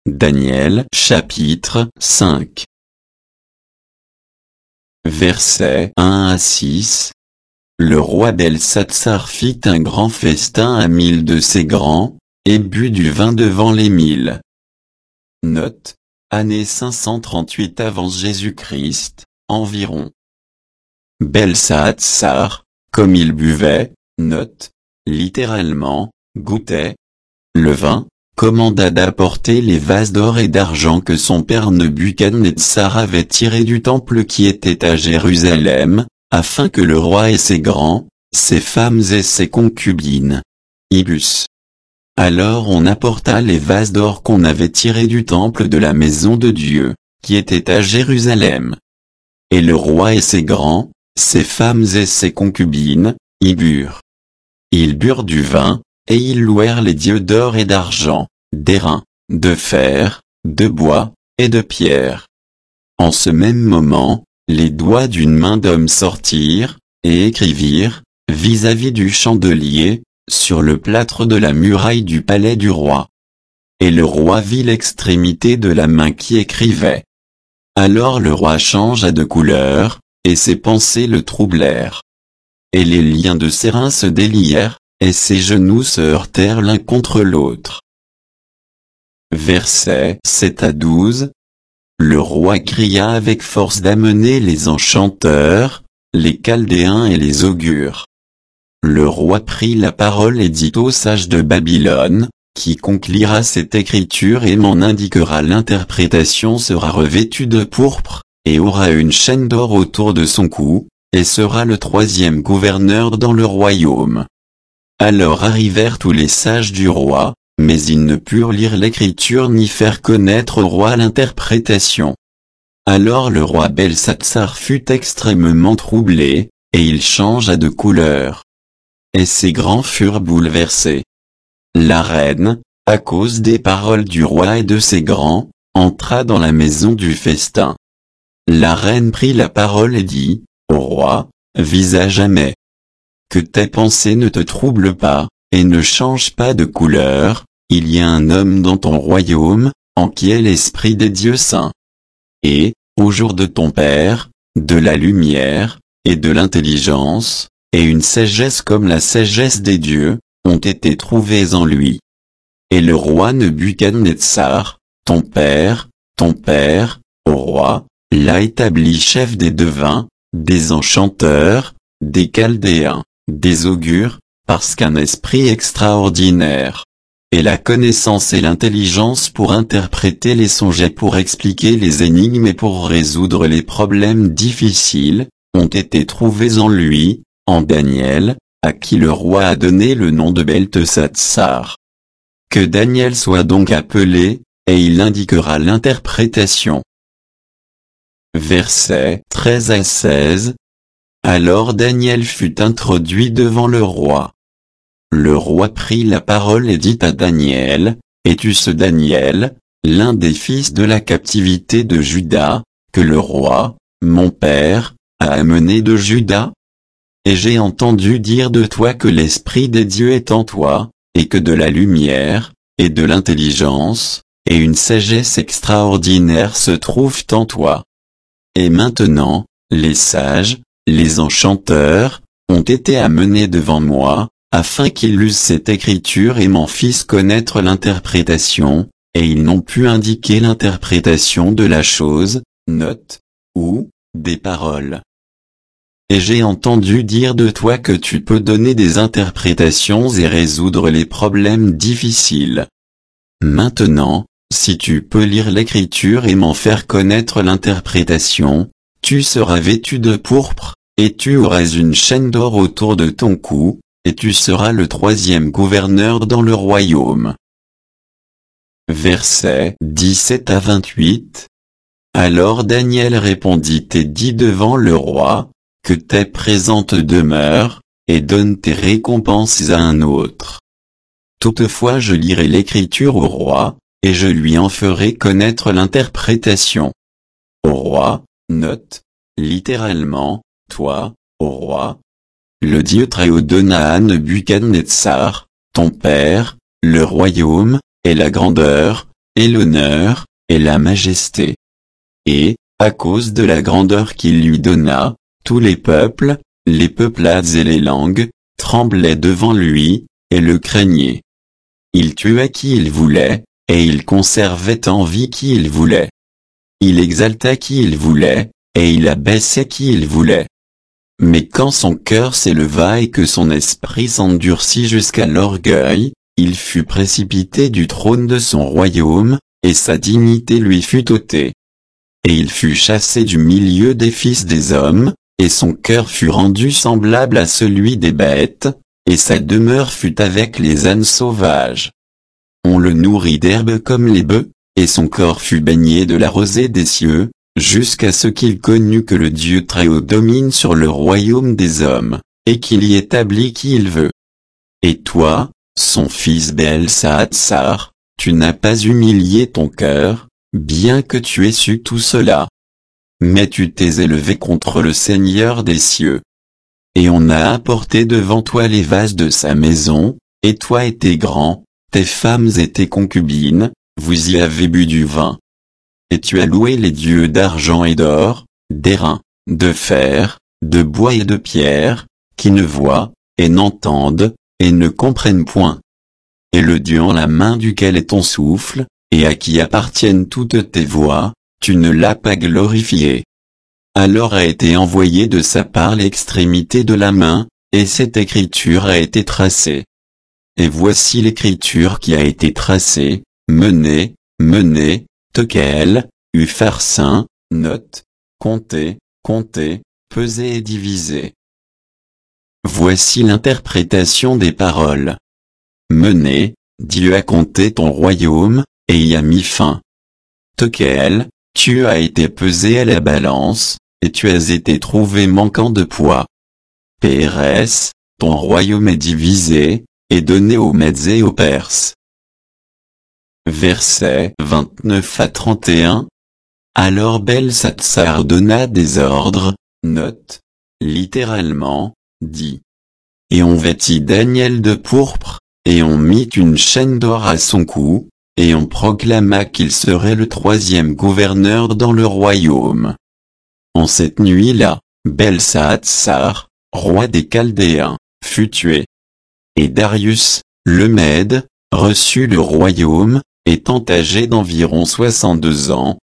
Daniel chapitre 5. Versets 1 à 6. Le roi Belsatsar fit un grand festin à 1000 de ses grands, et but du vin devant les 1000. Note, année 538 avant Jésus-Christ, environ. Belsatsar, comme il buvait, note, littéralement, goûtait le vin, commanda d'apporter les vases d'or et d'argent que son père Nebuchadnezzar avait tirés du temple qui était à Jérusalem, afin que le roi et ses grands, ses femmes et ses concubines y bussent. Alors on apporta les vases d'or qu'on avait tirés du temple de la maison de Dieu, qui était à Jérusalem. Et le roi et ses grands, ses femmes et ses concubines, y burent. Ils burent du vin, et ils louèrent les dieux d'or et d'argent, d'airain, de fer, de bois, et de pierre. En ce même moment, les doigts d'une main d'homme sortirent, et écrivirent, vis-à-vis du chandelier, sur le plâtre de la muraille du palais du roi. Et le roi vit l'extrémité de la main qui écrivait. Alors le roi changea de couleur, et ses pensées le troublèrent. Et les liens de ses reins se délièrent, et ses genoux se heurtèrent l'un contre l'autre. Versets 7 à 12. Le roi cria avec force d'amener les enchanteurs, les chaldéens et les augures. Le roi prit la parole et dit aux sages de Babylone, quiconque lira cette écriture et m'en indiquera l'interprétation sera revêtu de pourpre, et aura une chaîne d'or autour de son cou, et sera le troisième gouverneur dans le royaume. Alors arrivèrent tous les sages du roi, mais ils ne purent lire l'écriture ni faire connaître au roi l'interprétation. Alors le roi Belsatsar fut extrêmement troublé, et il changea de couleur. Et ses grands furent bouleversés. La reine, à cause des paroles du roi et de ses grands, entra dans la maison du festin. La reine prit la parole et dit, au roi, vis à jamais. Que tes pensées ne te troublent pas, et ne changent pas de couleur, il y a un homme dans ton royaume, en qui est l'esprit des dieux saints. Et, au jour de ton père, de la lumière, et de l'intelligence, et une sagesse comme la sagesse des dieux, ont été trouvées en lui. Et le roi Nebuchadnezzar, ton père, au roi, l'a établi chef des devins, des enchanteurs, des chaldéens, des augures, parce qu'un esprit extraordinaire, et la connaissance et l'intelligence pour interpréter les songes et pour expliquer les énigmes et pour résoudre les problèmes difficiles, ont été trouvés en lui, en Daniel, à qui le roi a donné le nom de Belteshazzar. Que Daniel soit donc appelé, et il indiquera l'interprétation. Versets 13 à 16. Alors Daniel fut introduit devant le roi. Le roi prit la parole et dit à Daniel, es-tu ce Daniel, l'un des fils de la captivité de Juda, que le roi, mon père, a amené de Juda? Et j'ai entendu dire de toi que l'esprit des dieux est en toi, et que de la lumière, et de l'intelligence, et une sagesse extraordinaire se trouvent en toi. Et maintenant, les sages, les enchanteurs, ont été amenés devant moi, afin qu'ils lussent cette écriture et m'en fissent connaître l'interprétation, et ils n'ont pu indiquer l'interprétation de la chose, note, ou, des paroles. Et j'ai entendu dire de toi que tu peux donner des interprétations et résoudre les problèmes difficiles. Maintenant, si tu peux lire l'écriture et m'en faire connaître l'interprétation, tu seras vêtu de pourpre, et tu auras une chaîne d'or autour de ton cou, et tu seras le troisième gouverneur dans le royaume. Versets 17 à 28. Alors Daniel répondit et dit devant le roi, que tes présentes demeurent, et donne tes récompenses à un autre. Toutefois je lirai l'écriture au roi, et je lui en ferai connaître l'interprétation. Au roi, note, littéralement, toi, ô roi, le Dieu Très-Haut donna à Nebuchadnezzar, ton père, le royaume, et la grandeur, et l'honneur, et la majesté. Et, à cause de la grandeur qu'il lui donna, tous les peuples, les peuplades et les langues, tremblaient devant lui, et le craignaient. Il tua qui il voulait, et il conservait en vie qui il voulait. Il exalta qui il voulait, et il abaissait qui il voulait. Mais quand son cœur s'éleva et que son esprit s'endurcit jusqu'à l'orgueil, il fut précipité du trône de son royaume, et sa dignité lui fut ôtée. Et il fut chassé du milieu des fils des hommes, et son cœur fut rendu semblable à celui des bêtes, et sa demeure fut avec les ânes sauvages. On le nourrit d'herbe comme les bœufs, et son corps fut baigné de la rosée des cieux, jusqu'à ce qu'il connût que le Dieu Très-Haut domine sur le royaume des hommes, et qu'il y établit qui il veut. Et toi, son fils Belshazzar, tu n'as pas humilié ton cœur, bien que tu aies su tout cela. Mais tu t'es élevé contre le Seigneur des cieux. Et on a apporté devant toi les vases de sa maison, et toi et tes grands, tes femmes et tes concubines, vous y avez bu du vin. Et tu as loué les dieux d'argent et d'or, d'airain, de fer, de bois et de pierre, qui ne voient, et n'entendent, et ne comprennent point. Et le Dieu en la main duquel est ton souffle, et à qui appartiennent toutes tes voies, tu ne l'as pas glorifié. Alors a été envoyé de sa part l'extrémité de la main, et cette écriture a été tracée. Et voici l'écriture qui a été tracée, menez, tekel, upharsin, note, comptez, pesez et divisez. Voici l'interprétation des paroles. Menez, Dieu a compté ton royaume, et y a mis fin. Tekel, tu as été pesé à la balance, et tu as été trouvé manquant de poids. Pérès, ton royaume est divisé, et donné aux Mèdes et aux Perses. Versets 29 à 31. Alors Belshazzar donna des ordres, note, littéralement, dit. Et on vêtit Daniel de pourpre, et on mit une chaîne d'or à son cou, et on proclama qu'il serait le troisième gouverneur dans le royaume. En cette nuit-là, Belshazzar, roi des Chaldéens, fut tué. Et Darius, le Mède, reçut le royaume, étant âgé d'environ 62 ans,